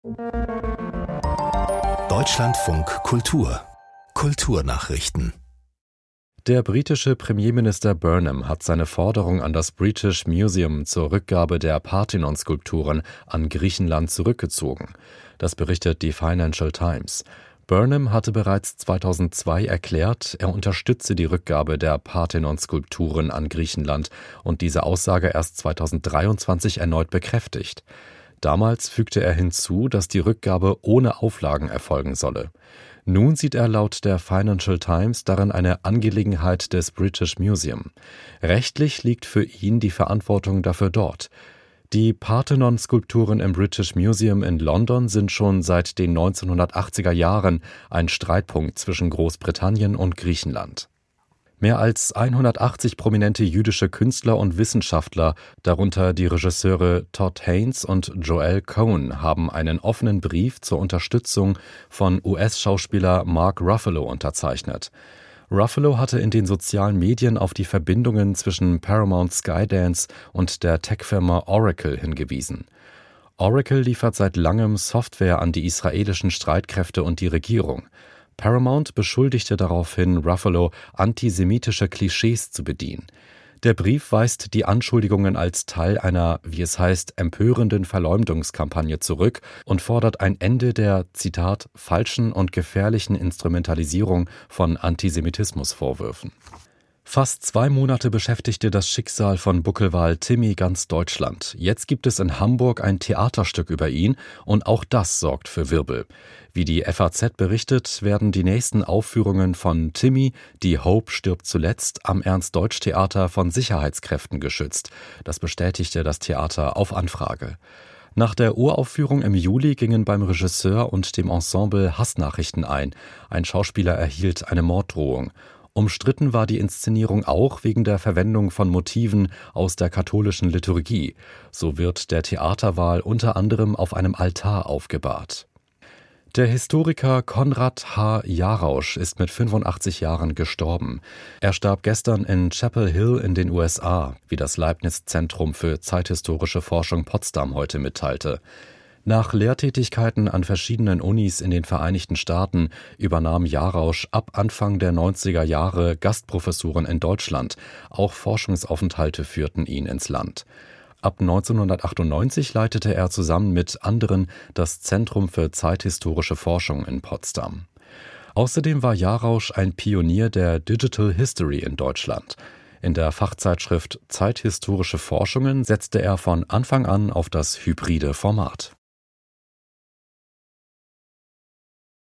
Deutschlandfunk Kultur Kulturnachrichten. Der britische Premierminister Burnham hat seine Forderung an das British Museum zur Rückgabe der Parthenon-Skulpturen an Griechenland zurückgezogen. Das berichtet die Financial Times. Burnham hatte bereits 2002 erklärt, er unterstütze die Rückgabe der Parthenon-Skulpturen an Griechenland und diese Aussage erst 2023 erneut bekräftigt. Damals fügte er hinzu, dass die Rückgabe ohne Auflagen erfolgen solle. Nun sieht er laut der Financial Times darin eine Angelegenheit des British Museum. Rechtlich liegt für ihn die Verantwortung dafür dort. Die Parthenon-Skulpturen im British Museum in London sind schon seit den 1980er Jahren ein Streitpunkt zwischen Großbritannien und Griechenland. Mehr als 180 prominente jüdische Künstler und Wissenschaftler, darunter die Regisseure Todd Haynes und Joel Cohen, haben einen offenen Brief zur Unterstützung von US-Schauspieler Mark Ruffalo unterzeichnet. Ruffalo hatte in den sozialen Medien auf die Verbindungen zwischen Paramount Skydance und der Tech-Firma Oracle hingewiesen. Oracle liefert seit langem Software an die israelischen Streitkräfte und die Regierung. Paramount beschuldigte daraufhin Ruffalo, antisemitische Klischees zu bedienen. Der Brief weist die Anschuldigungen als Teil einer, wie es heißt, empörenden Verleumdungskampagne zurück und fordert ein Ende der, Zitat, falschen und gefährlichen Instrumentalisierung von Antisemitismusvorwürfen. Fast 2 Monate beschäftigte das Schicksal von Buckelwal Timmy ganz Deutschland. Jetzt gibt es in Hamburg ein Theaterstück über ihn und auch das sorgt für Wirbel. Wie die FAZ berichtet, werden die nächsten Aufführungen von Timmy, die Hope stirbt zuletzt, am Ernst-Deutsch-Theater von Sicherheitskräften geschützt. Das bestätigte das Theater auf Anfrage. Nach der Uraufführung im Juli gingen beim Regisseur und dem Ensemble Hassnachrichten ein. Ein Schauspieler erhielt eine Morddrohung. Umstritten war die Inszenierung auch wegen der Verwendung von Motiven aus der katholischen Liturgie. So wird der Theaterwahl unter anderem auf einem Altar aufgebahrt. Der Historiker Konrad H. Jarausch ist mit 85 Jahren gestorben. Er starb gestern in Chapel Hill in den USA, wie das Leibniz-Zentrum für zeithistorische Forschung Potsdam heute mitteilte. Nach Lehrtätigkeiten an verschiedenen Unis in den Vereinigten Staaten übernahm Jarausch ab Anfang der 90er Jahre Gastprofessuren in Deutschland. Auch Forschungsaufenthalte führten ihn ins Land. Ab 1998 leitete er zusammen mit anderen das Zentrum für zeithistorische Forschung in Potsdam. Außerdem war Jarausch ein Pionier der Digital History in Deutschland. In der Fachzeitschrift Zeithistorische Forschungen setzte er von Anfang an auf das hybride Format.